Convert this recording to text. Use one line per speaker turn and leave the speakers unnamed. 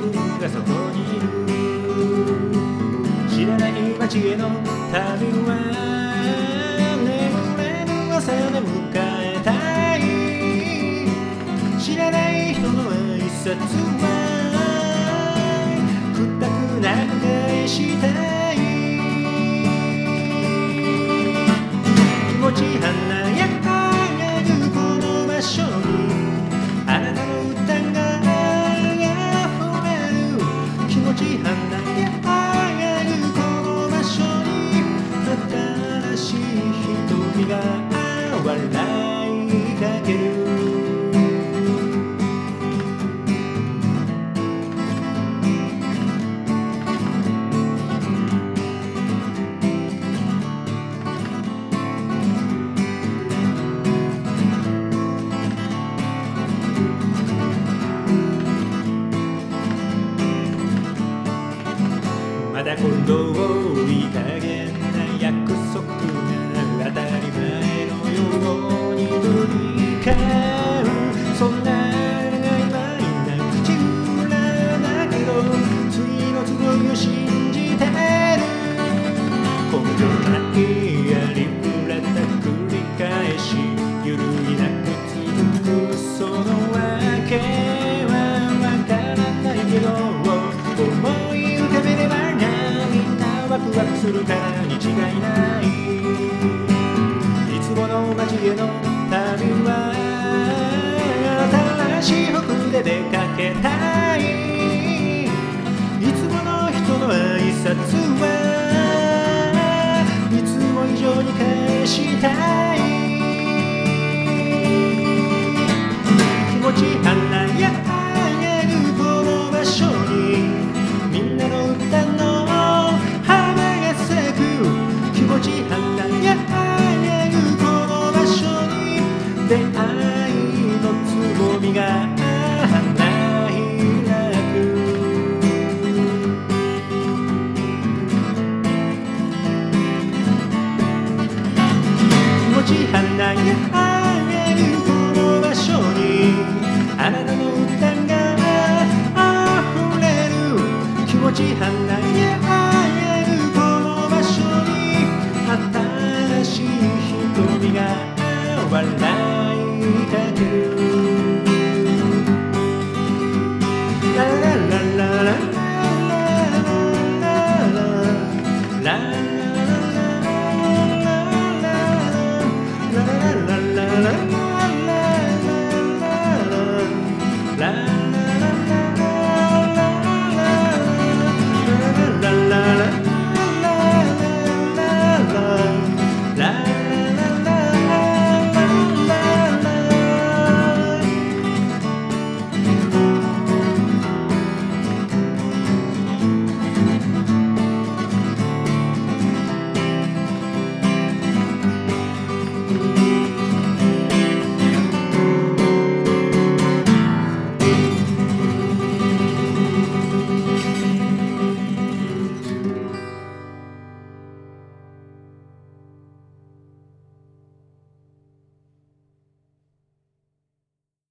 分がそこにいる。知らない街への旅は眠れぬ朝で迎えたい。知らない人の挨拶は深く長返したい。気持ち華やかなこの場所にあなたの歌が溢れる。気持ち華やかなこの場所に新しい瞳が笑いかける。まだ今度いい加減な約束が当たり前のように繰り返る。そんな曖昧な口裏だけど次の都合を信じてる。根拠ないありふれた繰り返し揺るぎなく続く。その訳はわからないけど思い浮かべればワクワクするからに違いない。いつもの街への旅は新しい服で出かけたい。いつもの人の挨拶はいつも以上に返したい。気持ち華やかなこの場所にみんなの歌の気持ち華やかなこの場所に出会いのつぼみが花開く。気持ち華やかなこの場所にあなたの歌が溢れる。気持ち華やか